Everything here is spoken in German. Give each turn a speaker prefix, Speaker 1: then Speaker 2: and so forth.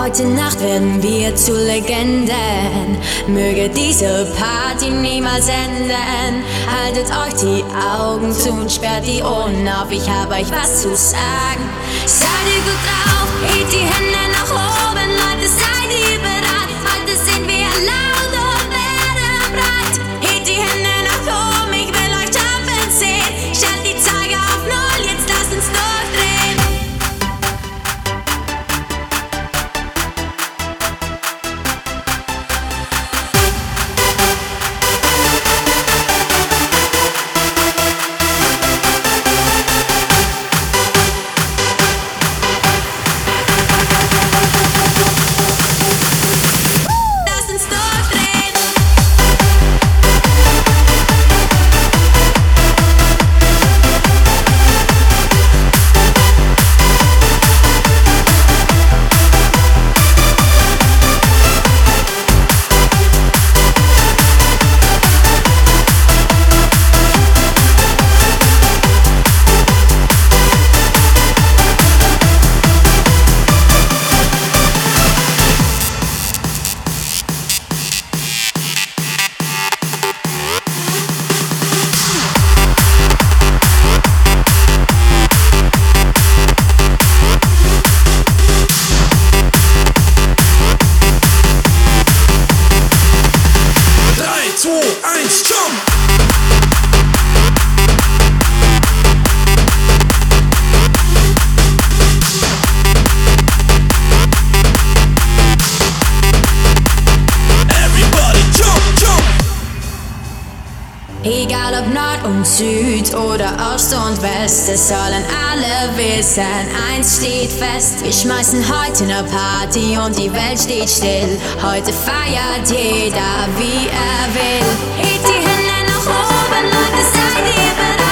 Speaker 1: Heute Nacht werden wir zu Legenden. Möge diese Party niemals enden. Haltet euch die Augen zu und sperrt die Ohren auf. Ich hab euch was zu sagen. Seid ihr gut drauf? Hebt die Hände nach oben, Leute, seid ihr bereit? Heute sind wir laut und werden breit. Hebt die Hände nach oben, ich will euch jumpen sehen. Stellt die Zeiger auf Null, jetzt lasst uns durchdrehen. Egal ob Nord und Süd oder Ost und West, es sollen alle wissen, eins steht fest. Wir schmeißen heute ne Party und die Welt steht still. Heute feiert jeder, wie er will. Hebt die Hände nach oben, Leute, seid ihr bereit?